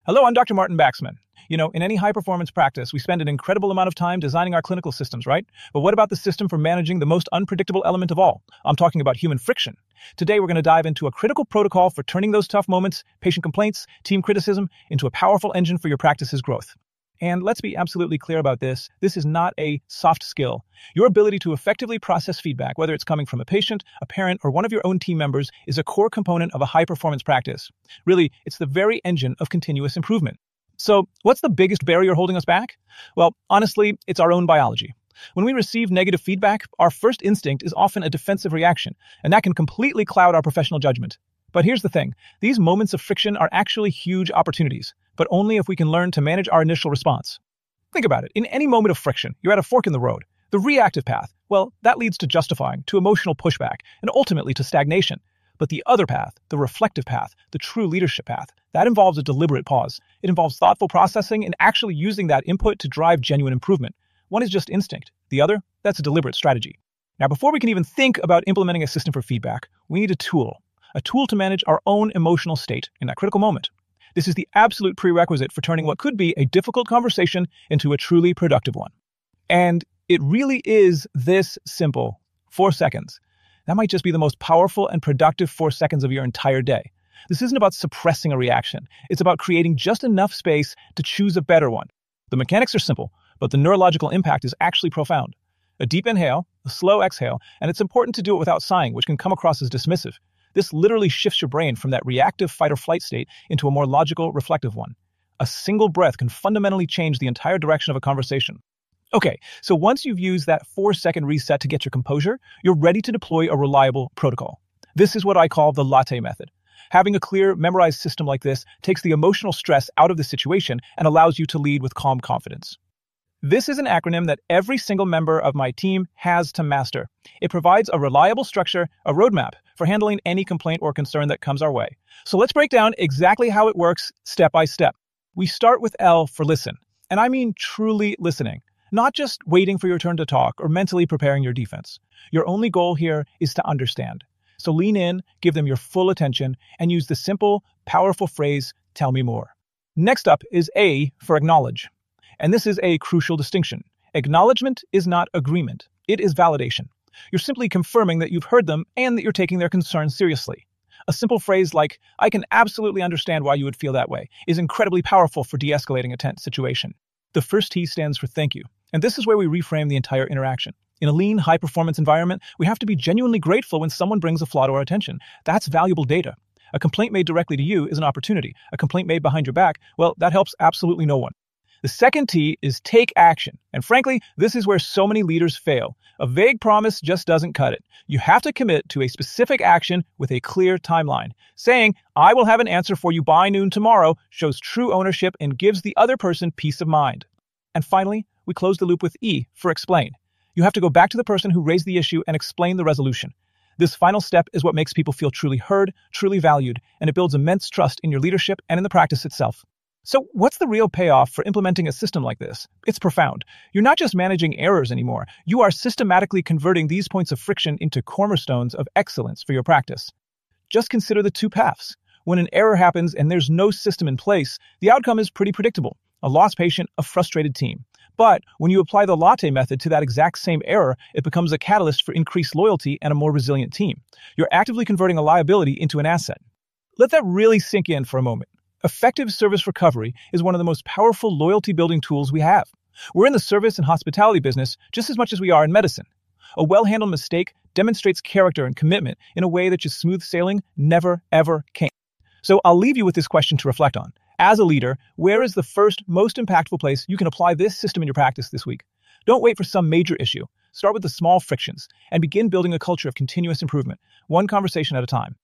Hello, I'm Dr. Martin Baxman. In any high-performance practice, we spend an incredible amount of time designing our clinical systems, right? But what about the system for managing the most unpredictable element of all? I'm talking about human friction. Today, we're going to dive into a critical protocol for turning those tough moments, patient complaints, team criticism, into a powerful engine for your practice's growth. And let's be absolutely clear about this. This is not a soft skill. Your ability to effectively process feedback, whether it's coming from a patient, a parent, or one of your own team members, is a core component of a high-performance practice. Really, it's the very engine of continuous improvement. So, what's the biggest barrier holding us back? Well, honestly, it's our own biology. When we receive negative feedback, our first instinct is often a defensive reaction, and that can completely cloud our professional judgment. But here's the thing. These moments of friction are actually huge opportunities, but only if we can learn to manage our initial response. Think about it. In any moment of friction, you're at a fork in the road. The reactive path, well, that leads to justifying, to emotional pushback, and ultimately to stagnation. But the other path, the reflective path, the true leadership path, that involves a deliberate pause. It involves thoughtful processing and actually using that input to drive genuine improvement. One is just instinct. The other, that's a deliberate strategy. Now, before we can even think about implementing a system for feedback, we need a tool to manage our own emotional state in that critical moment. This is the absolute prerequisite for turning what could be a difficult conversation into a truly productive one. And it really is this simple. 4 seconds. That might just be the most powerful and productive 4 seconds of your entire day. This isn't about suppressing a reaction. It's about creating just enough space to choose a better one. The mechanics are simple, but the neurological impact is actually profound. A deep inhale, a slow exhale, and it's important to do it without sighing, which can come across as dismissive. This literally shifts your brain from that reactive fight or flight state into a more logical, reflective one. A single breath can fundamentally change the entire direction of a conversation. Okay, so once you've used that 4-second reset to get your composure, you're ready to deploy a reliable protocol. This is what I call the latte method. Having a clear, memorized system like this takes the emotional stress out of the situation and allows you to lead with calm confidence. This is an acronym that every single member of my team has to master. It provides a reliable structure, a roadmap for handling any complaint or concern that comes our way. So let's break down exactly how it works step by step. We start with L for listen, and I mean truly listening, not just waiting for your turn to talk or mentally preparing your defense. Your only goal here is to understand. So lean in, give them your full attention, and use the simple, powerful phrase, "Tell me more." Next up is A for acknowledge. And this is a crucial distinction. Acknowledgement is not agreement. It is validation. You're simply confirming that you've heard them and that you're taking their concerns seriously. A simple phrase like, "I can absolutely understand why you would feel that way," is incredibly powerful for de-escalating a tense situation. The first T stands for thank you. And this is where we reframe the entire interaction. In a lean, high-performance environment, we have to be genuinely grateful when someone brings a flaw to our attention. That's valuable data. A complaint made directly to you is an opportunity. A complaint made behind your back, well, that helps absolutely no one. The second T is take action. And frankly, this is where so many leaders fail. A vague promise just doesn't cut it. You have to commit to a specific action with a clear timeline. Saying, "I will have an answer for you by noon tomorrow," shows true ownership and gives the other person peace of mind. And finally, we close the loop with E for explain. You have to go back to the person who raised the issue and explain the resolution. This final step is what makes people feel truly heard, truly valued, and it builds immense trust in your leadership and in the practice itself. So what's the real payoff for implementing a system like this? It's profound. You're not just managing errors anymore. You are systematically converting these points of friction into cornerstones of excellence for your practice. Just consider the two paths. When an error happens and there's no system in place, the outcome is pretty predictable. A lost patient, a frustrated team. But when you apply the latte method to that exact same error, it becomes a catalyst for increased loyalty and a more resilient team. You're actively converting a liability into an asset. Let that really sink in for a moment. Effective service recovery is one of the most powerful loyalty-building tools we have. We're in the service and hospitality business just as much as we are in medicine. A well-handled mistake demonstrates character and commitment in a way that just smooth sailing never, ever can. So I'll leave you with this question to reflect on. As a leader, where is the first, most impactful place you can apply this system in your practice this week? Don't wait for some major issue. Start with the small frictions and begin building a culture of continuous improvement, one conversation at a time.